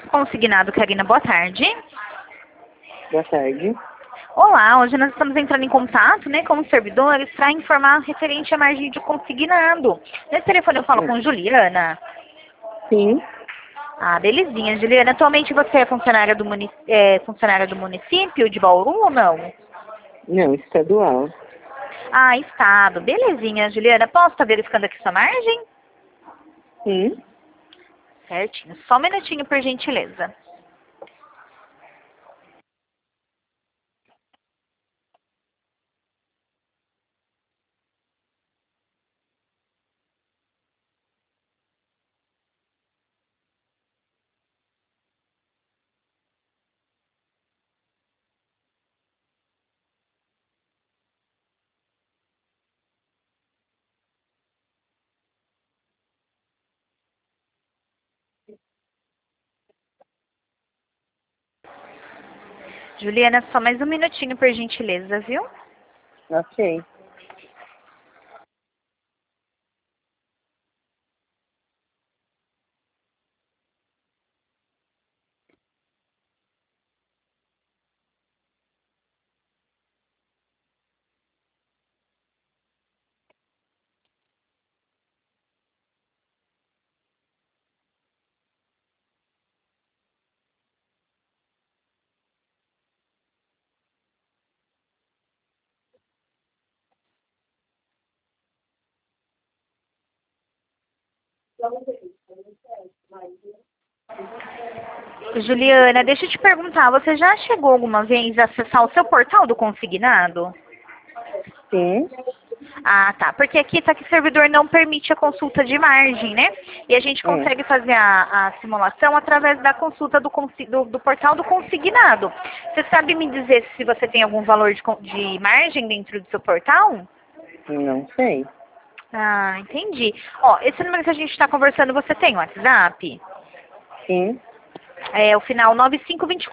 Consignado, Karina, boa tarde. Boa tarde. Olá, hoje nós estamos entrando em contato, né, com os servidores para informar referente à margem de consignado. Nesse telefone eu falo com Juliana. Sim. Ah, belezinha, Juliana. Atualmente você é funcionária funcionária do município de Bauru ou não? Não, estadual. Ah, estado. Belezinha, Juliana. Posso estar verificando aqui sua margem? Sim. Certinho. Só um minutinho, por gentileza. Juliana, só mais um minutinho, por gentileza, viu? Ok. Juliana, deixa eu te perguntar, você já chegou alguma vez a acessar o seu portal do consignado? Sim. Ah, tá. Porque aqui tá que o servidor não permite a consulta de margem, né? E a gente consegue fazer a simulação através da consulta do portal do consignado. Você sabe me dizer se você tem algum valor de margem dentro do seu portal? Não sei. Ah, entendi. Ó, esse número que a gente está conversando, você tem o WhatsApp? Sim. É o final 9524.